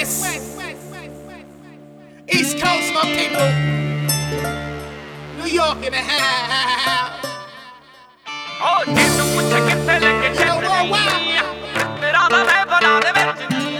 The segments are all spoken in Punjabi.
West, East Coast, my people. New York in the house. Oh, je tu puੱਛ ਕਿੱਥੇ ਲੈ ਕੇ ਚੱਲਦੀ ਤੇਰਾ ਦਾ ਮੈਂ ਬਣਾ ਦੇ ਵਿੱਚ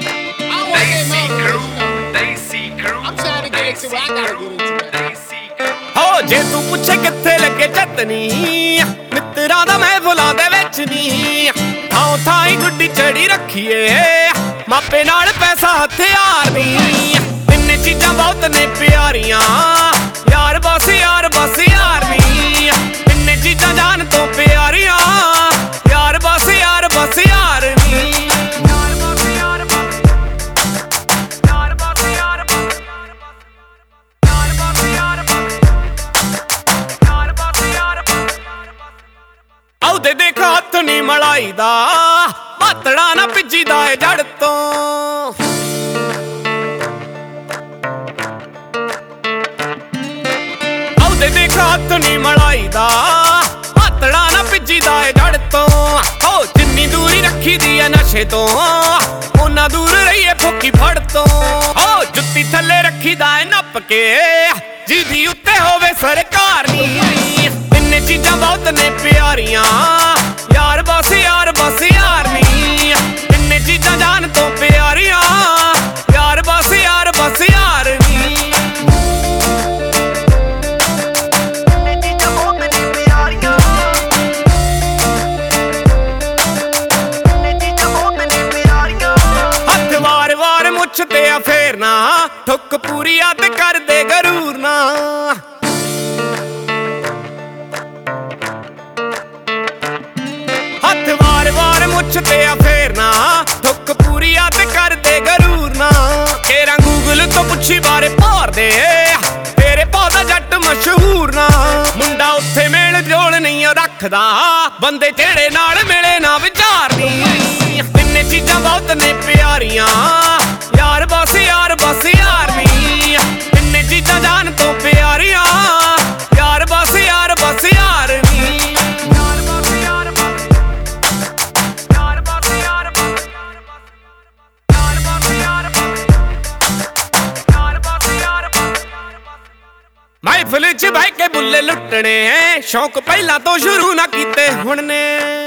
Desi crew. I'm trying to get into it. I gotta get into it. Desi crew. ਹੋ ਜੇ ਤੂੰ ਪੁੱਛੇ ਕਿੱਥੇ ਲੱਗੇ ਚਤਨੀ ਮਿੱਤਰਾਂ ਦਾ ਮੈਂ ਬੁਲਾ ਦੇ ਵਿੱਚ ਨੀ ਥਾਂ ਥਾਂ ਹੀ ਗੁੱਡੀ ਚੜੀ ਰੱਖੀਏ ਮਾਪੇ ਨਾਲ ਪੈਸਾ ਹਥਿਆਰ ਨੀ ਤਿੰਨੇ ਚੀਜ਼ਾਂ ਬਹੁਤ ਨੇ ਪਿਆਰੀਆਂ ਯਾਰ ਬਸ ਯਾਰ ਬਸ ਯਾਰ ਨੀ ਤਿੰਨੇ ਚੀਜ਼ਾਂ ਜਾਨ ਤੋਂ ਪਿਆਰੀਆਂ ਯਾਰ ਬਸ ਯਾਰ ਬਸ ਯਾਰ ਨੀ ਆਉਦੇ ਦੇਖ ਹੱਥ ਨੀ ਮਲਾਈ ਦਾ ਪਾਤੜਾ ਨਾ ਭਿੱਜੀਦਾ ਏ ਜੜ ਤੋਂ ਆਉਦੇ ਦੇਖ ਹੱਥ ਨੀ ਮਲਾਈ ਦਾ ਪਾਤੜਾ ਨਾ ਭਿੱਜੀਦਾ ਏ ਜੜ ਤੋਂ ਹੋ ਜਿੰਨੀ ਦੂਰੀ ਰੱਖੀ ਦੀ ਐ ਨਸ਼ੇ ਤੋਂ ਉਹਨਾਂ ਦੂਰ ਰਹੀਏ ਫੋਕੀ ਫੜ ਤੋਂ ਹੋ ਜੁੱਤੀ ਥੱਲੇ ਰੱਖੀਦਾ ਏ ਨੱਪ ਕੇ ਜਿਹਦੀ ਉੱਤੇ ਹੋਵੇ ਸਰਕਾਰ ਨੀ ਤਿੰਨੇ ਚੀਜ਼ਾਂ ਬਹੁਤ ਨੇ ਪਿਆਰੀਆਂ ਯਾਰ ਬਸ ਯਾਰ ਬਸ ਯਾਰ ਨੀ ਤਿੰਨੇ ਚੀਜ਼ਾਂ ਜਾਨ ਤੋਂ ਪਿਆਰੀਆਂ ਯਾਰ ਬਸ ਯਾਰ ਬਸ ਯਾਰ ਨੀ ਤਿੰਨੇ ਚੀਜ਼ਾਂ ਬਹੁਤ ਨੇ ਪਿਆਰੀਆਂ ਤਿੰਨੇ ਚੀਜ਼ਾਂ ਬਹੁਤ ਨੇ ਪਿਆਰੀਆਂ ਹੱਥ ਵਾਰ ਵਾਰ ਮੁੱਛ ਤੇ ਆ ਫੇਰਨਾ ਠੁੱਕ ਪੂਰੀ ਆ ਤੇ ਕਰਦੇ ਗਰੂਰ ਨਾ ਹੱਥ ਵਾਰ ਵਾਰ ਮੁੱਛ ਤੇ ਆ ਫੇਰਨਾ ਠੁੱਕ ਪੂਰੀ ਆ ਤੇ ਕਰਦੇ ਗਰੂਰ ਨਾ ਕੇਰਾਂ ਗੂਗਲ ਤੋਂ ਪੁੱਛੀ ਬਾਰੇ ਭਾਰਦੇ ਤੇਰੇ ਪੌਦਾ ਜੱਟ ਮਸ਼ਹੂਰ ਨਾ ਮੁੰਡਾ ਉੱਥੇ ਮੇਲ ਜੋਲ ਨਹੀਂ ਰੱਖਦਾ ਬੰਦੇ ਜਿਹੜੇ ਨਾਲ ਮਿਲੇ ਨਾ ਵਿਚਾਰਨੀ ਤਿੰਨੇ ਚੀਜ਼ਾਂ ਬਹੁਤ ਨੇ ਪਿਆਰੀਆਂ ਯਾਰ ਬਸ ਯਾਰ ਬਸ ਯਾਰ ਨੀ ਤਿੰਨੇ ਚੀਜ਼ਾਂ ਜਾਨ ਤੋਂ ਪਿਆਰੀਆਂ ਯਾਰ ਬਸ ਯਾਰ ਬਸ ਯਾਰ ਨੀ ਮਹਿਫਿਲ ਚ ਬਹਿ ਕੇ ਬੁੱਲੇ ਲੁੱਟਣੇ ਸ਼ੌਂਕ ਪਹਿਲਾਂ ਤੋਂ ਸ਼ੁਰੂ ਨਾ ਕੀਤੇ ਹੁਣ ਨੇ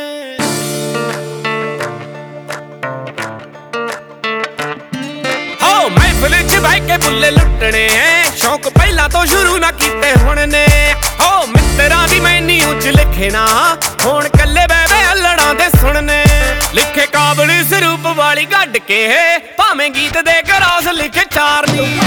ਹੋ ਮਹਿਫਿਲ ਚ ਬਹਿ ਕੇ ਬੁੱਲੇ ਲੁੱਟਣੇ ਸ਼ੌਂਕ ਪਹਿਲਾਂ ਤੋਂ ਸ਼ੁਰੂ ਨਾ ਕੀਤੇ ਹੁਣ ਨੇ ਹੋ ਮਿੱਤਰਾਂ ਦੀ ਮੈਨੀ ਉੱਚ ਲਿਖੇ ਨਾ ਹੁਣ ਕੱਲੇ ਬਹਿ ਹੱਲੜਾਂ ਦੇ ਸੁਣਨੇ ਲਿਖੇ ਕਾਬਲ ਸਰੂਪ ਵਾਲੀ ਗੱਡ ਕੇ ਭਾਵੇਂ ਗੀਤ ਦੇ ਗਰਾਸ ਲਿਖੇ ਚਾਰਨੀ